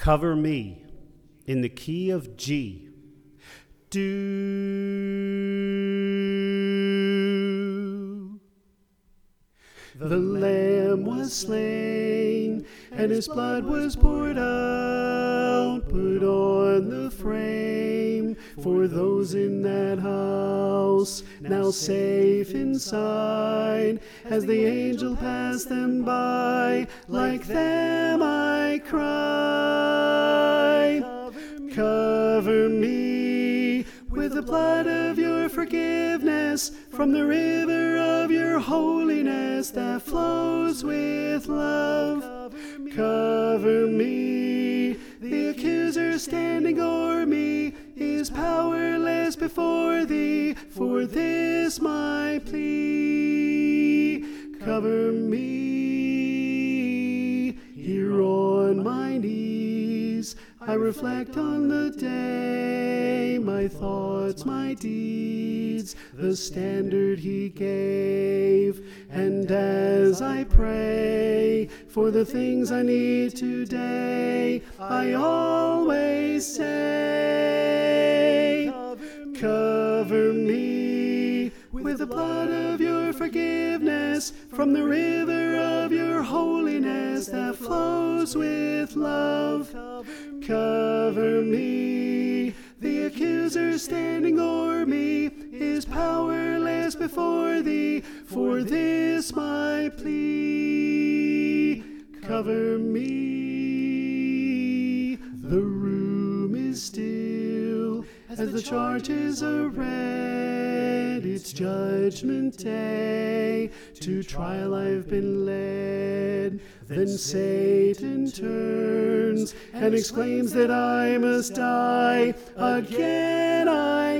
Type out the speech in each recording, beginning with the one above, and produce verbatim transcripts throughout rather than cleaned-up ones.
Cover me in the key of G. Do. The Lamb was slain, and his blood was poured out. Put on the frame for those in that house, now safe inside. As the angel passed them by, like them I cried. Cover me with the blood of your forgiveness, from the river of your holiness that flows with love. Cover me, the accuser standing o'er me is powerless before thee, for this my plea. Cover me, here on my knees I reflect on the day, my thoughts, my deeds, the standard he gave. And as I pray for the things I need today, I always say, cover me with the blood of your forgiveness, from the river of your holiness that flows with love. Cover me, the accuser standing o'er me is powerless before thee, for this my plea. Cover me. The room is still as the charges are read. It's judgment day, to trial I've been led. Then Satan turns and exclaims that I must die. Again I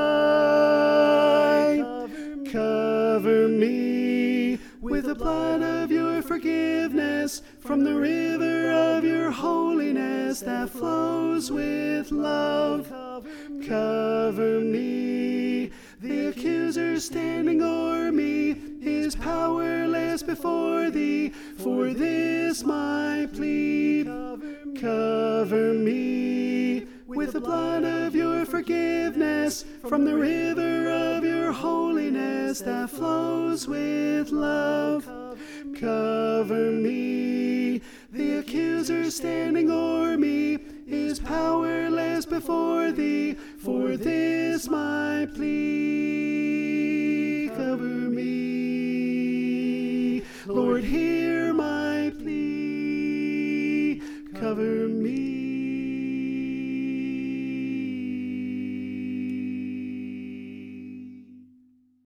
cry, cover me with the blood of your forgiveness, from the river of your holiness that flows with love. Cover me, the accuser standing o'er me is powerless before thee, for this my plea. Cover me with the blood of your forgiveness, from the river of your holiness that flows with love. Cover me, the accuser standing o'er me is powerless before thee, for this my plea. Cover me, Lord, hear